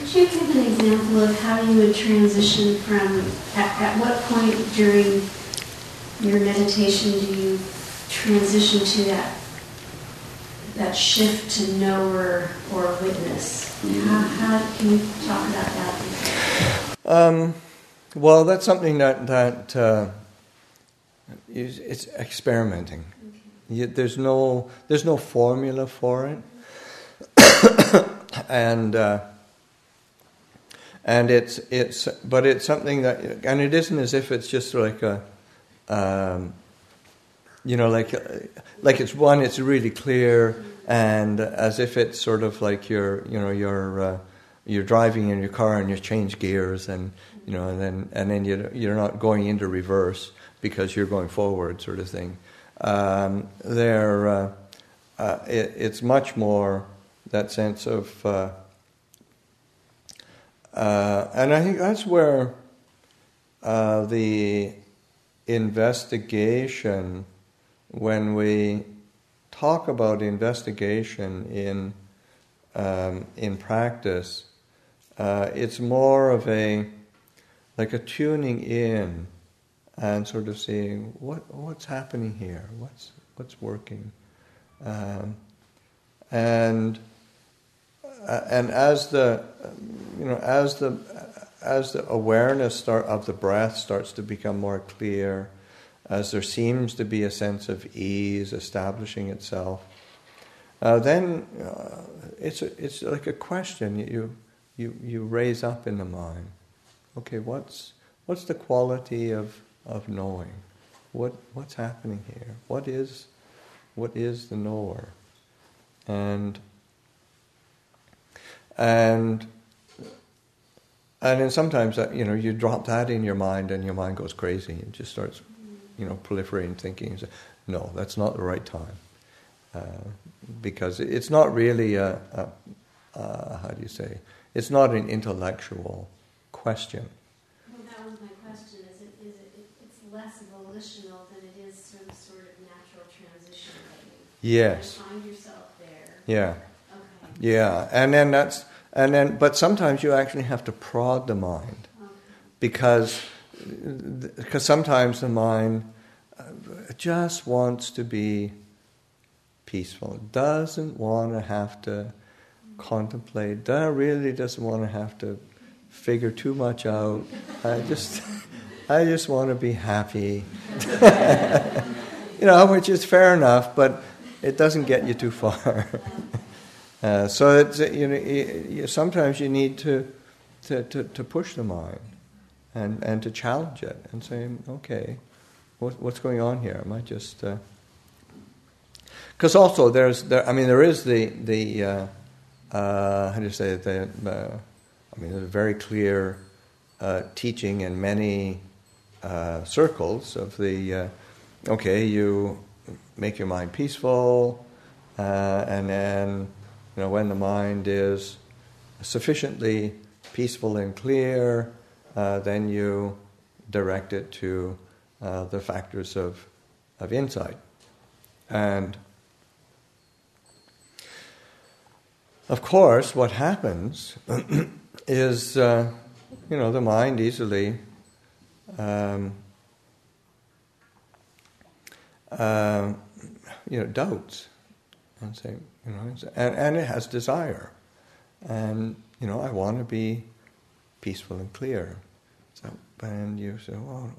Could you give an example of how you would transition from, at what point during your meditation do you transition to that shift to knower or witness? How can you talk about that? Well, that's something that it's experimenting. Okay. There's no formula for it, and it's something that, and it isn't as if it's just like a. Like it's really clear, and as if it's sort of like you're driving in your car and you change gears, and and then you're not going into reverse because you're going forward, sort of thing. It's much more that sense of, and I think that's where the investigation, when we talk about investigation in practice, it's more of a tuning in and sort of seeing what's happening here, what's working, and as the awareness of the breath starts to become more clear, as there seems to be a sense of ease establishing itself, then it's like a question you raise up in the mind. Okay, what's the quality of knowing? What's happening here? What is the knower? And then sometimes you drop that in your mind and your mind goes crazy and just starts proliferating thinking. No, that's not the right time, because it's not really how do you say? It's not an intellectual question. Well, that was my question. It's less volitional than it is some sort of natural transition. Yes. You find yourself there. Yeah. Okay. Yeah, but sometimes you actually have to prod the mind, because sometimes the mind just wants to be peaceful. It doesn't want to have to contemplate. Really doesn't want to have to figure too much out. I just want to be happy, which is fair enough, but it doesn't get you too far. So it's sometimes you need to push the mind and to challenge it and say, okay, what's going on here? Am I just? Because also there is the how do you say it? There's a very clear teaching in many circles of the you make your mind peaceful, and then. When the mind is sufficiently peaceful and clear, then you direct it to the factors of insight. And of course, what happens is, the mind easily doubts and say, and it has desire, and I want to be peaceful and clear. So, and you say,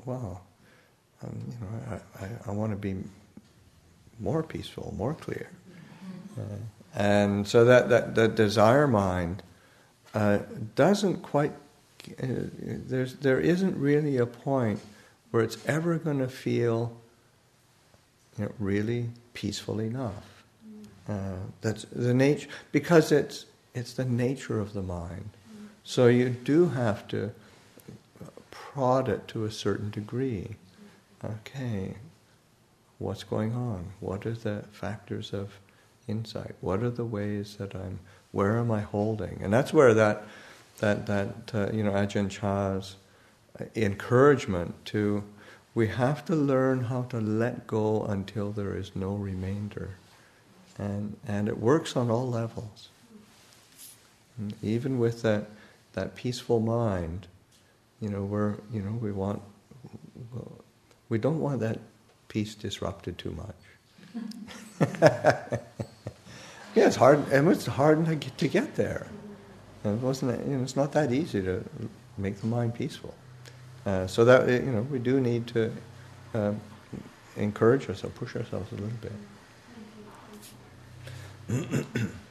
I want to be more peaceful, more clear, and so that desire mind doesn't quite. There isn't really a point where it's ever going to feel, really peaceful enough. That's the nature, because it's the nature of the mind. So you do have to prod it to a certain degree. Okay, what's going on? What are the factors of insight? What are the ways that where am I holding? And that's where that Ajahn Chah's encouragement to, we have to learn how to let go until there is no remainder. And it works on all levels. And even with that, that peaceful mind, we don't want that peace disrupted too much. Yeah, it's hard, and it's hard to get there. And it's not that easy to make the mind peaceful. So that we do need to encourage ourselves, push ourselves a little bit.